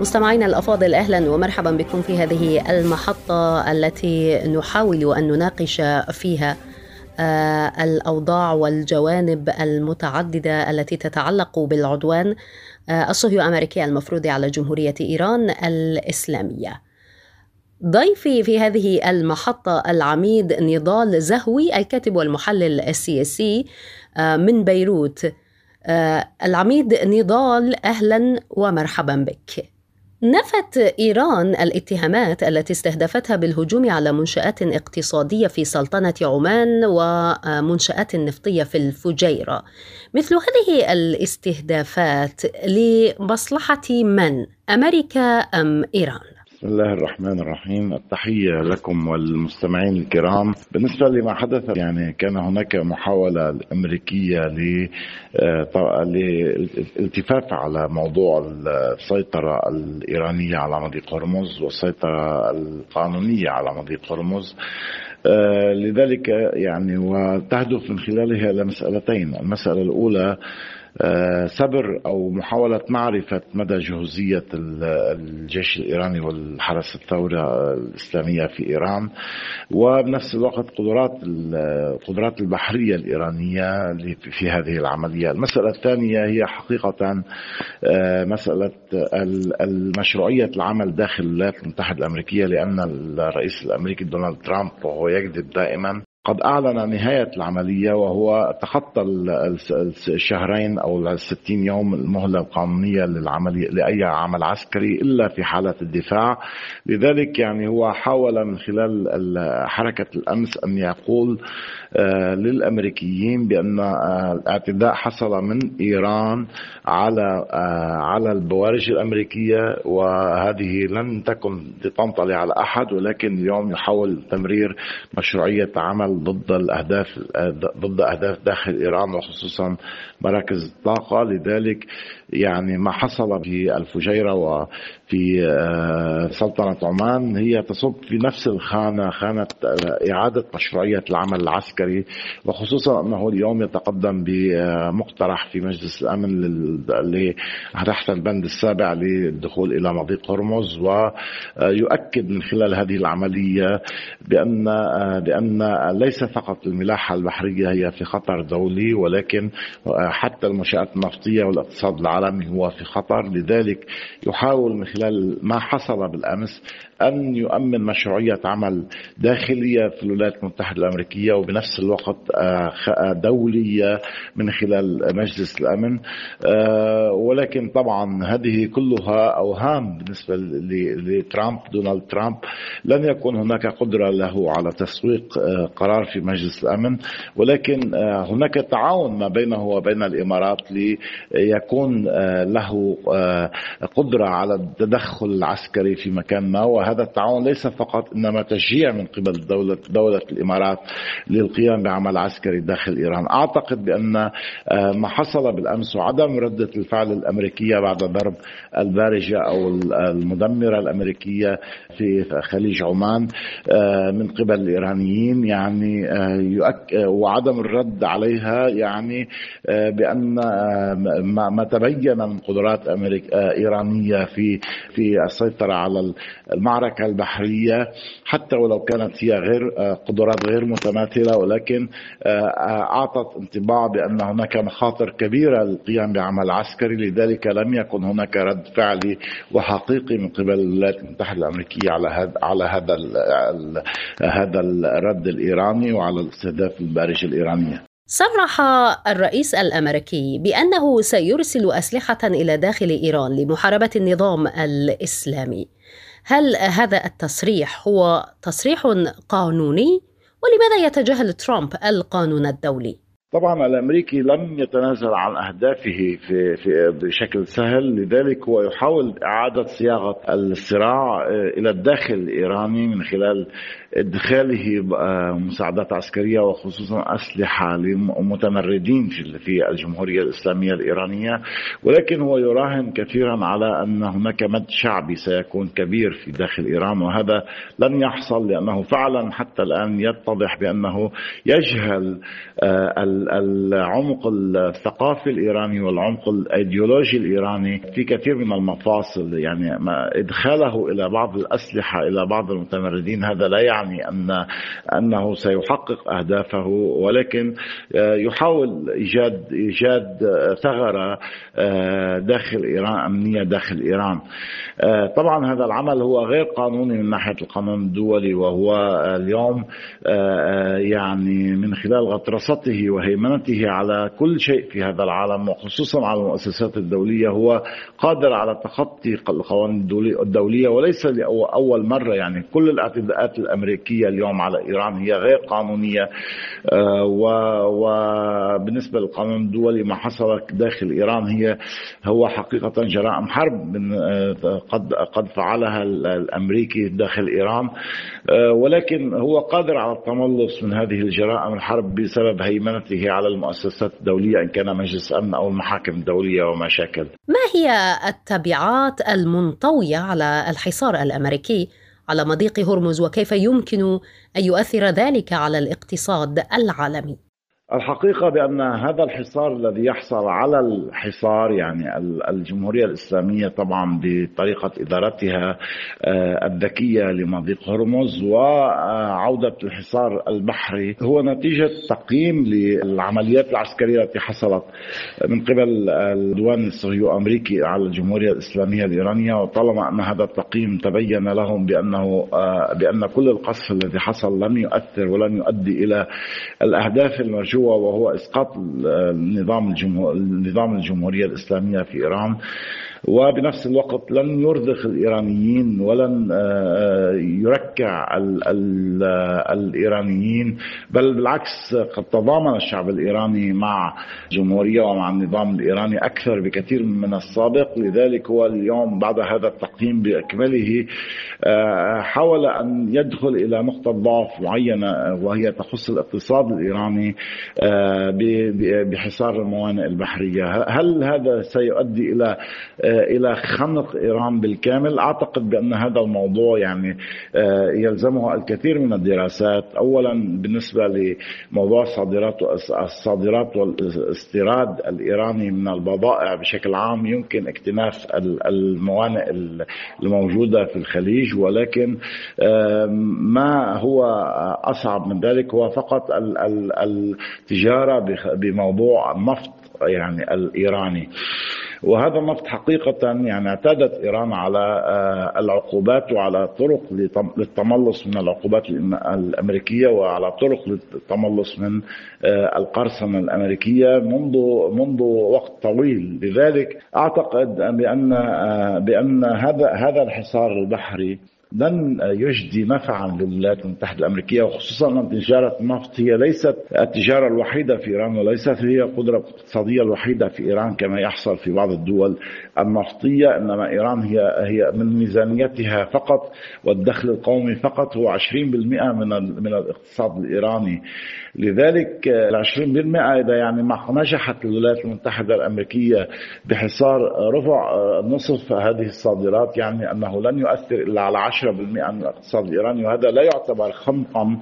مستمعينا الأفاضل، أهلا ومرحبا بكم في هذه المحطة التي نحاول أن نناقش فيها الأوضاع والجوانب المتعددة التي تتعلق بالعدوان الصهيوني الأمريكي المفروض على جمهورية إيران الإسلامية. ضيفي في هذه المحطة العميد نضال زهوي، الكاتب والمحلل السياسي من بيروت. العميد نضال، أهلا ومرحبا بك. نفت إيران الاتهامات التي استهدفتها بالهجوم على منشآت اقتصادية في سلطنة عمان ومنشآت نفطية في الفجيرة. مثل هذه الاستهدافات لمصلحة من؟ أمريكا أم إيران؟ بسم الله الرحمن الرحيم. التحية لكم والمستمعين الكرام. بالنسبة لما حدث، كان هناك محاولة أمريكية للالتفاف على موضوع السيطرة الإيرانية على مضيق هرمز والسيطرة القانونية على مضيق هرمز. لذلك وتهدف من خلالها لمسألتين. المسألة الأولى سبر أو محاولة معرفة مدى جهوزية الجيش الإيراني والحرس الثورة الإسلامية في إيران، وبنفس الوقت القدرات البحرية الإيرانية في هذه العملية. المسألة الثانية هي حقيقة مسألة المشروعية العمل داخل الولايات المتحدة الأمريكية، لأن الرئيس الأمريكي دونالد ترامب وهو يكذب دائما قد أعلن نهاية العملية، وهو تخطى الشهرين أو 60 يوم المهلة القانونية لأي عمل عسكري إلا في حالة الدفاع. لذلك هو حاول من خلال حركة الأمس أن يقول للأمريكيين بأن الاعتداء حصل من إيران على البوارج الأمريكية، وهذه لن تكن تنطلي على أحد، ولكن اليوم يحاول تمرير مشروعية عمل ضد أهداف داخل إيران وخصوصا مراكز الطاقة. لذلك ما حصل في الفجيرة وفي سلطنة عمان هي تصب في نفس خانة إعادة مشروعية العمل العسكري، وخصوصا أنه اليوم يتقدم بمقترح في مجلس الأمن تحت البند السابع للدخول إلى مضيق هرمز، ويؤكد من خلال هذه العملية بأن ليس فقط الملاحة البحرية هي في خطر دولي، ولكن حتى المنشآت النفطية والاقتصاد العالمي هو في خطر. لذلك يحاول من خلال ما حصل بالأمس أن يؤمن مشروعية عمل داخلية في الولايات المتحدة الأمريكية وبنفس الوقت دولية من خلال مجلس الأمن. ولكن طبعا هذه كلها أوهام بالنسبة لترامب، دونالد ترامب. لن يكون هناك قدرة له على تسويق قرار في مجلس الأمن، ولكن هناك تعاون ما بينه وبين الإمارات ليكون له قدرة على التدخل العسكري في مكان ما. وهذا التعاون ليس فقط إنما تشجيع من قبل دولة الإمارات للقيام بعمل عسكري داخل إيران. أعتقد بأن ما حصل بالأمس وعدم ردة الفعل الأمريكية بعد ضرب البارجة أو المدمرة الأمريكية في خليج عمان من قبل الإيرانيين وعدم الرد عليها بأن ما تبين من قدرات إيرانية في السيطرة على المعركة البحرية، حتى ولو كانت هي قدرات غير متماثلة، ولكن أعطت انطباع بأن هناك مخاطر كبيرة للقيام بعمل عسكري. لذلك لم يكن هناك رد فعلي وحقيقي من قبل الولايات المتحدة الأمريكية على هذا الرد الإيراني وعلى الاستهداف البارجة الإيرانية. صرح الرئيس الأمريكي بأنه سيرسل أسلحة إلى داخل إيران لمحاربة النظام الإسلامي. هل هذا التصريح هو تصريح قانوني؟ ولماذا يتجاهل ترامب القانون الدولي؟ طبعا الأمريكي لم يتنازل عن أهدافه بشكل سهل. لذلك هو يحاول إعادة صياغة الصراع إلى الداخل الإيراني من خلال إدخاله مساعدات عسكرية وخصوصا أسلحة لمتمردين في الجمهورية الإسلامية الإيرانية. ولكن هو يراهن كثيرا على أن هناك مد شعبي سيكون كبير في داخل إيران، وهذا لن يحصل لأنه فعلا حتى الآن يتضح بأنه يجهل العمق الثقافي الإيراني والعمق الأيديولوجي الإيراني في كثير من المفاصل. يعني إدخاله إلى بعض الأسلحة إلى بعض المتمردين هذا لا يعني أنه سيحقق أهدافه، ولكن يحاول إيجاد ثغرة داخل إيران، أمنية داخل إيران. طبعا هذا العمل هو غير قانوني من ناحية القانون الدولي، وهو اليوم يعني من خلال غطرسته وهيمنته على كل شيء في هذا العالم وخصوصا على المؤسسات الدولية هو قادر على تخطي القوانين الدولية، وليس لأول مرة. يعني كل الاعتداءات الأمريكية اليوم على إيران هي غير قانونية، وبالنسبة للقانون الدولي ما حصل داخل إيران هو حقيقة جرائم حرب قد فعلها الأمريكي داخل إيران، ولكن هو قادر على التملص من هذه الجرائم الحرب بسبب هيمنته على المؤسسات الدولية، إن كان مجلس أمن أو المحاكم الدولية وما شاكل. ما هي التبعات المنطوية على الحصار الأمريكي على مضيق هرمز، وكيف يمكن أن يؤثر ذلك على الاقتصاد العالمي؟ الحقيقة بأن هذا الحصار الذي يحصل على الحصار، يعني الجمهورية الإسلامية طبعا بطريقة إدارتها الذكية لمضيق هرمز وعودة الحصار البحري، هو نتيجة تقييم للعمليات العسكرية التي حصلت من قبل العدوان الصهيوني الأمريكي على الجمهورية الإسلامية الإيرانية. وطالما أن هذا التقييم تبين لهم بأن كل القصف الذي حصل لم يؤثر ولن يؤدي إلى الأهداف المرجوة، وهو إسقاط نظام الجمهورية الإسلامية في إيران، وبنفس الوقت لن يرضخ الإيرانيين ولن يركع الإيرانيين، بل بالعكس قد تضامن الشعب الإيراني مع الجمهورية ومع النظام الإيراني أكثر بكثير من السابق. لذلك هو اليوم بعد هذا التقييم بأكمله حاول أن يدخل إلى نقطة ضعف معينة وهي تخص الاقتصاد الإيراني بحصار الموانئ البحرية. هل هذا سيؤدي إلى خنق إيران بالكامل؟ أعتقد بأن هذا الموضوع يعني يلزمه الكثير من الدراسات. أولا بالنسبة لموضوع الصادرات والاستيراد الإيراني من البضائع بشكل عام، يمكن اكتناف الموانئ الموجودة في الخليج، ولكن ما هو أصعب من ذلك هو فقط التجارة بموضوع النفط يعني الإيراني. وهذا النفط حقيقة يعني اعتادت إيران على العقوبات وعلى طرق للتملص من العقوبات الأمريكية وعلى طرق للتملص من القرصنة الأمريكية منذ وقت طويل. لذلك أعتقد بأن هذا الحصار البحري لن يجدي نفعا للولايات المتحدة الأمريكية، وخصوصا أن تجارة النفط هي ليست التجارة الوحيدة في إيران، وليست هي القدرة الاقتصادية الوحيدة في إيران كما يحصل في بعض الدول النفطية. إنما إيران هي من ميزانيتها فقط والدخل القومي فقط هو 20% من الاقتصاد الإيراني. لذلك 20% إذا يعني نجحت الولايات المتحدة الأمريكية بحصار ربع نصف هذه الصادرات، يعني أنه لن يؤثر إلا على 10% من الاقتصاد الإيراني، وهذا لا يعتبر خنقا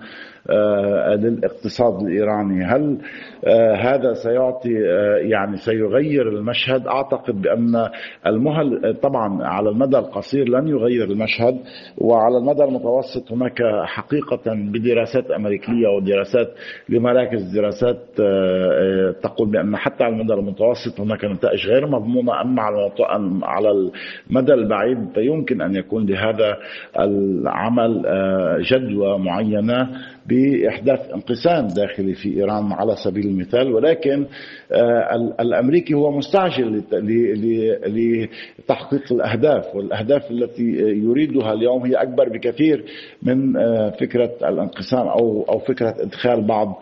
للاقتصاد الإيراني. هل هذا سيعطي يعني سيغير المشهد؟ أعتقد بأن المهل طبعا على المدى القصير لن يغير المشهد، وعلى المدى المتوسط هناك حقيقة بدراسات أمريكية ودراسات لمراكز دراسات تقول بأن حتى على المدى المتوسط هناك نتائج غير مضمونة، أما على المدى البعيد فيمكن أن يكون لهذا العمل جدوى معينة بإحداث انقسام داخلي في إيران على سبيل المثال. ولكن الأمريكي هو مستعجل لتحقيق الأهداف، والأهداف التي يريدها اليوم هي أكبر بكثير من فكرة الانقسام أو فكرة إدخال بعض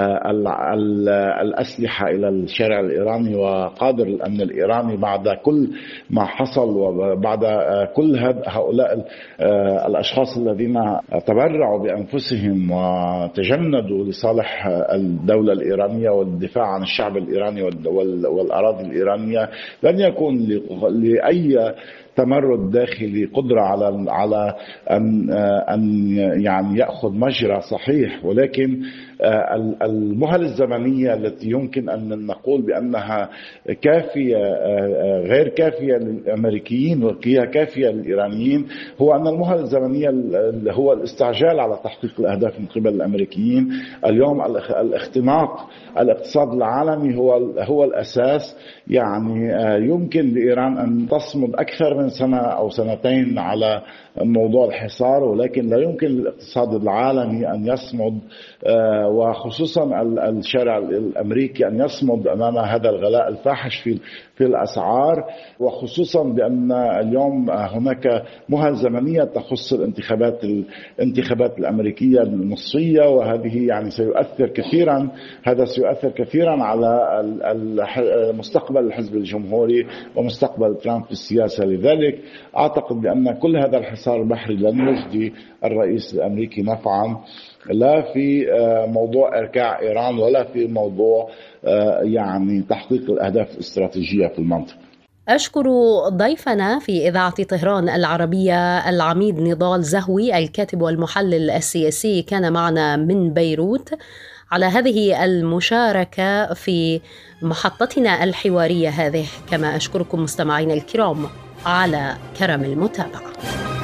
الأسلحة إلى الشارع الإيراني. وقادر الأمن الإيراني بعد كل ما حصل وبعد كل هؤلاء الأشخاص الذين تبرعوا بأنفسهم وتجندوا لصالح الدولة الإيرانية والدفاع عن الشعب الإيراني والأراضي الإيرانية، لن يكون لأي تمرد داخلي، قدرة على أن يعني يأخذ مجرى صحيح. ولكن المهل الزمنية التي يمكن أن نقول بأنها كافية غير كافية للأمريكيين وهي كافية للإيرانيين، هو أن المهل الزمنية هو الاستعجال على تحقيق الأهداف من قبل الأمريكيين. اليوم الاختناق الاقتصاد العالمي هو الأساس. يعني يمكن لإيران أن تصمد أكثر من سنة أو سنتين على موضوع الحصار، ولكن لا يمكن للاقتصاد العالمي أن يصمد، وخصوصا الشارع الأمريكي أن يصمد أمام هذا الغلاء الفاحش في الأسعار، وخصوصا بأن اليوم هناك مهل زمنية تخص الانتخابات الأمريكية النصية، وهذه يعني هذا سيؤثر كثيرا على مستقبل الحزب الجمهوري ومستقبل ترامب في السياسة. لذلك أعتقد بأن كل هذا الحصار البحري لن يجدي الرئيس الأمريكي نفعا، لا في موضوع إركاع إيران ولا في موضوع يعني تحقيق الأهداف الاستراتيجية في المنطقة. أشكر ضيفنا في إذاعة طهران العربية العميد نضال زهوي الكاتب والمحلل السياسي، كان معنا من بيروت، على هذه المشاركة في محطتنا الحوارية هذه. كما أشكركم مستمعين الكرام على كرم المتابعة.